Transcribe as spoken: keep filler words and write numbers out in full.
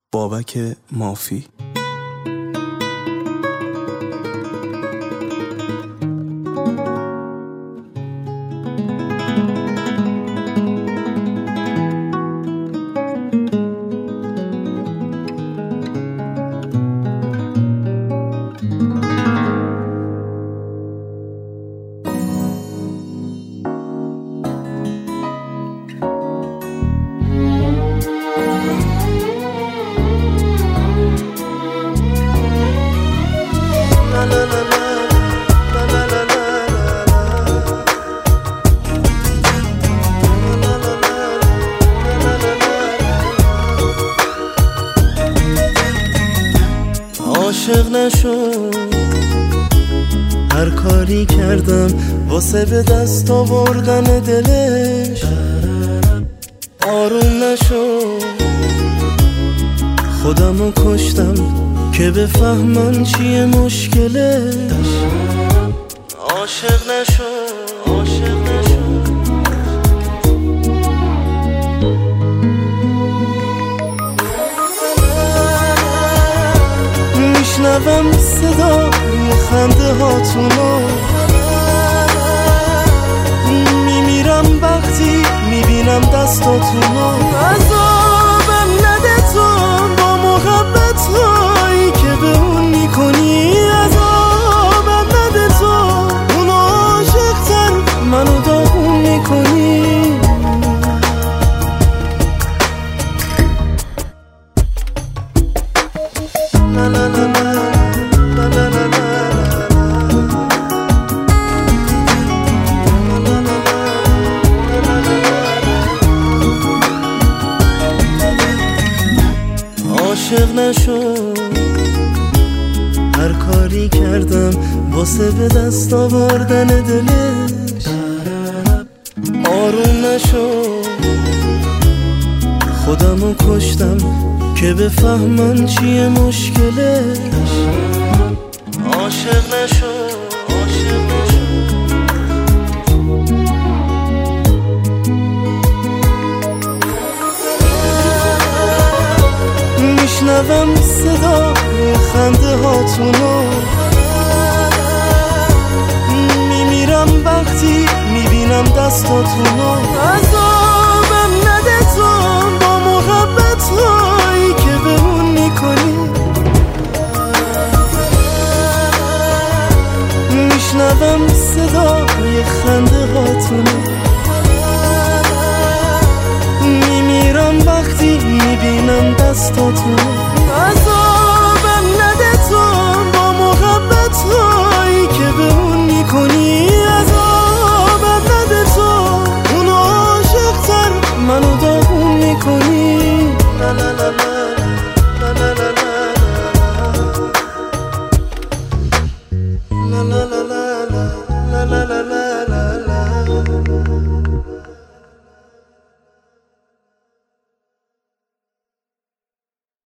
بابک مافی. عاشق نشو، هر کاری کردم واسه به دست آوردن دلش. آروم نشو، خودمو کشتم که بفهمم چیه مشکلش. عاشق نشو، عاشق نشو. میشنوم صدای خنده هاتونو، میمیرم وقتی میبینم دستاتونو. عذابم نده تو با محبت هایی که به اون میکنی. عذابم نده تو اون عاشق‌تر منو داغون میکنی. لا لا لا لا لا لا لا. عاشق نشو، هر کاری کردم واسه به دست آوردن دلش. آروم نشو، خودمو کشتم که بفهمم چیه مشکلش. عاشق نشو، عاشق نشو. میشنوم صدای خنده هاتونو، میمیرم وقتی میبینم دستاتونو. عذابم نده تو با محبت هایی که به اون میکنی. میشنوم صدای خنده هاتونو، میمیرم وقتی میبینم دستاتونو.